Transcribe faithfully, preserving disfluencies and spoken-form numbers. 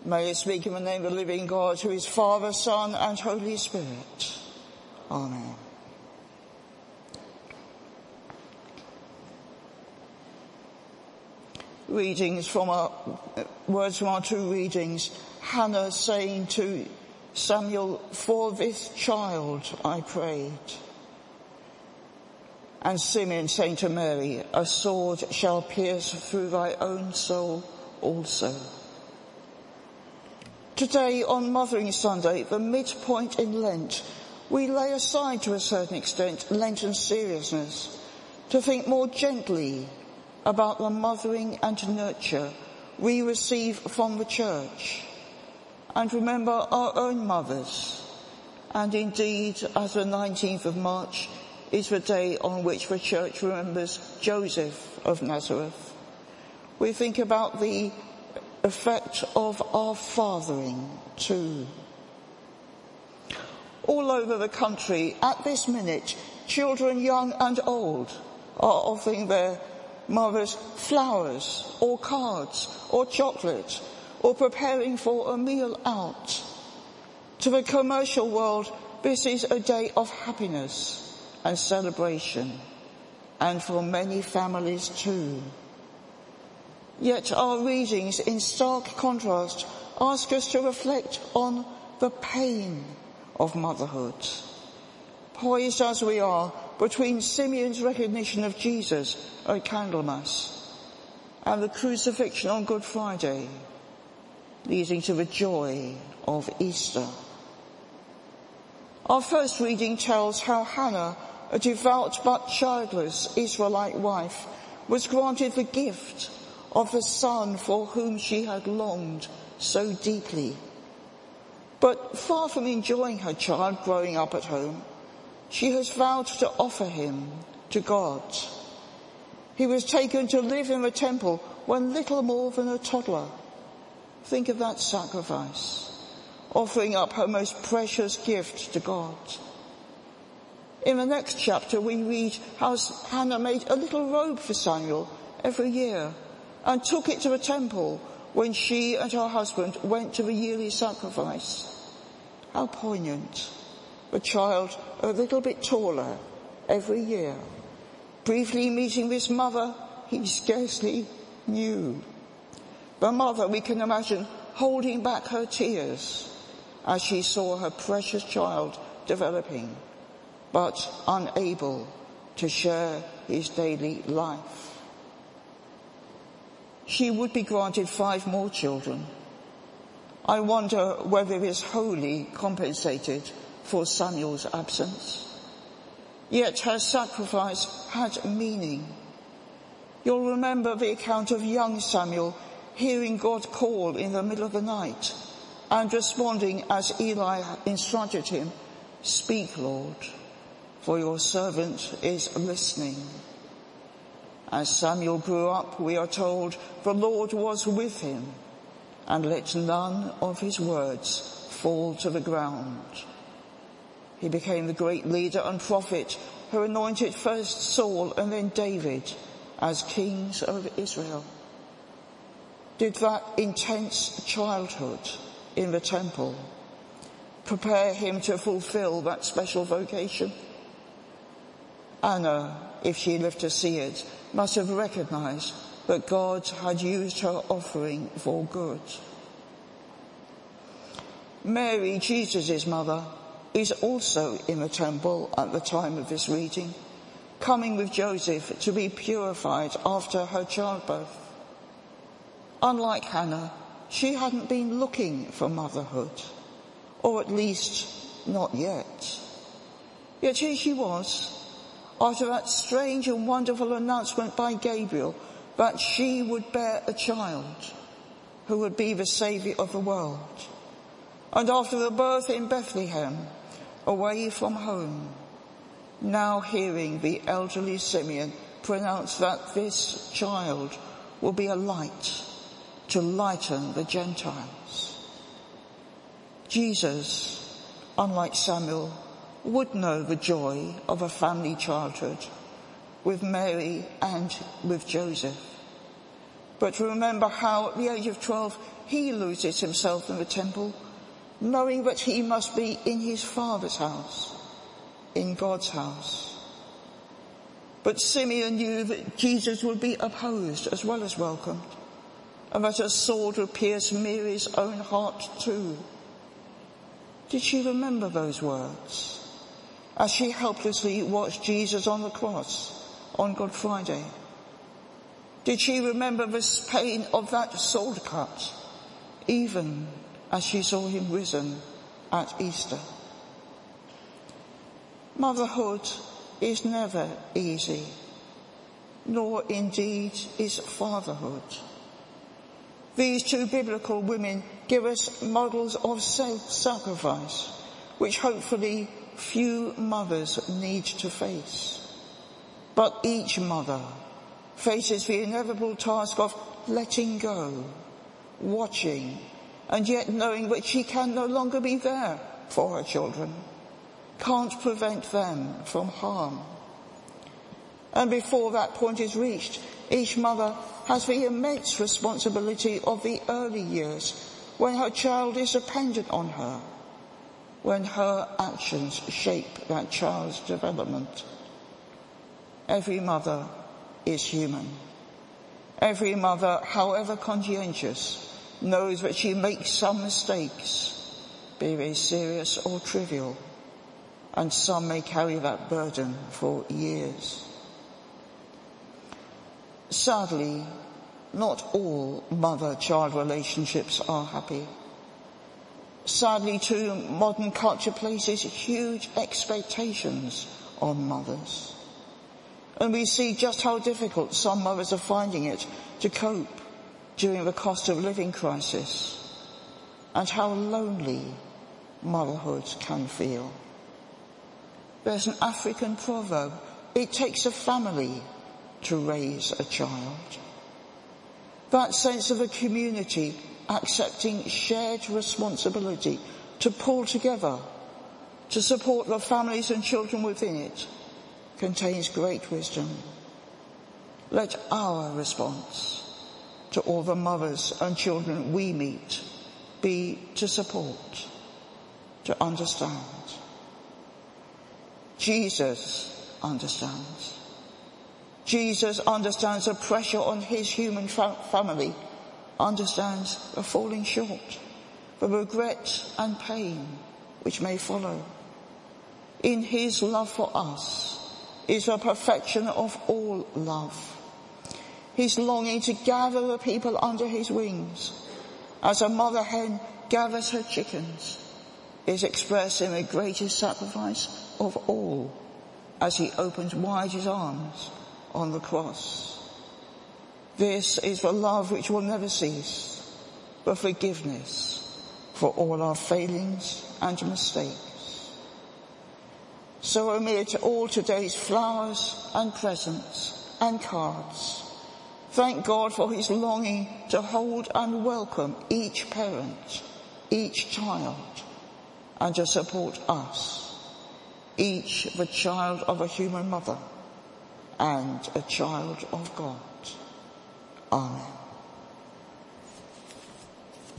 May I speak in the name of the living God, who is Father, Son, and Holy Spirit. Amen. Readings from our, words from our two readings. Hannah saying to Samuel, "For this child I prayed." And Simeon saying to Mary, "A sword shall pierce through thy own soul also." Today, on Mothering Sunday, the midpoint in Lent, we lay aside to a certain extent Lenten seriousness to think more gently about the mothering and nurture we receive from the Church, and remember our own mothers. And indeed, as the nineteenth of March is the day on which the Church remembers Joseph of Nazareth, we think about the effect of our fathering too. All over the country, at this minute, children young and old are offering their mothers flowers or cards or chocolate or preparing for a meal out. To the commercial world, this is a day of happiness and celebration, and for many families too. Yet our readings, in stark contrast, ask us to reflect on the pain of motherhood. Poised as we are between Simeon's recognition of Jesus at Candlemas and the crucifixion on Good Friday, leading to the joy of Easter. Our first reading tells how Hannah, a devout but childless Israelite wife, was granted the gift of the son for whom she had longed so deeply. But far from enjoying her child growing up at home, she has vowed to offer him to God. He was taken to live in the temple when little more than a toddler. Think of that sacrifice, offering up her most precious gift to God. In the next chapter we read how Hannah made a little robe for Samuel every year and took it to the temple when she and her husband went to the yearly sacrifice. How poignant. The child a little bit taller every year, briefly meeting this mother he scarcely knew. The mother, we can imagine, holding back her tears as she saw her precious child developing, but unable to share his daily life. She would be granted five more children. I wonder whether it is wholly compensated for Samuel's absence. Yet her sacrifice had meaning. You'll remember the account of young Samuel hearing God call in the middle of the night and responding as Eli instructed him, "Speak, Lord, for your servant is listening." As Samuel grew up, we are told, the Lord was with him and let none of his words fall to the ground. He became the great leader and prophet who anointed first Saul and then David as kings of Israel. Did that intense childhood in the temple prepare him to fulfill that special vocation? Anna, if she lived to see it, must have recognized that God had used her offering for good. Mary, Jesus' mother, is also in the temple at the time of this reading, coming with Joseph to be purified after her childbirth. Unlike Hannah, she hadn't been looking for motherhood, or at least not yet. Yet here she was, after that strange and wonderful announcement by Gabriel that she would bear a child who would be the Saviour of the world. And after the birth in Bethlehem, away from home, now hearing the elderly Simeon pronounce that this child will be a light to lighten the Gentiles. Jesus, unlike Samuel, would know the joy of a family childhood with Mary and with Joseph. But remember how at the age of twelve he loses himself in the temple, knowing that he must be in his Father's house, in God's house. But Simeon knew that Jesus would be opposed as well as welcomed, and that a sword would pierce Mary's own heart too. Did she remember those words as she helplessly watched Jesus on the cross on Good Friday? Did she remember the pain of that sword cut, even as she saw him risen at Easter? Motherhood is never easy, nor indeed is fatherhood. These two biblical women give us models of self-sacrifice, which hopefully few mothers need to face. But each mother faces the inevitable task of letting go, watching, and yet knowing that she can no longer be there for her children, can't prevent them from harm. And before that point is reached, each mother has the immense responsibility of the early years when her child is dependent on her, when her actions shape that child's development. Every mother is human. Every mother, however conscientious, knows that she makes some mistakes, be they serious or trivial, and some may carry that burden for years. Sadly, not all mother-child relationships are happy. Sadly, too, modern culture places huge expectations on mothers. And we see just how difficult some mothers are finding it to cope during the cost of living crisis, and how lonely motherhood can feel. There's an African proverb, it takes a family to raise a child. That sense of a community accepting shared responsibility to pull together, to support the families and children within it, contains great wisdom. Let our response to all the mothers and children we meet be to support, to understand. Jesus understands. Jesus understands the pressure on his human fa- family, understands the falling short, the regret and pain which may follow. In his love for us is the perfection of all love. His longing to gather the people under his wings, as a mother hen gathers her chickens, is expressed in the greatest sacrifice of all, as he opens wide his arms on the cross. This is the love which will never cease, the forgiveness for all our failings and mistakes. So amid all today's flowers and presents and cards, thank God for his longing to hold and welcome each parent, each child, and to support us, each the child of a human mother and a child of God. Amen.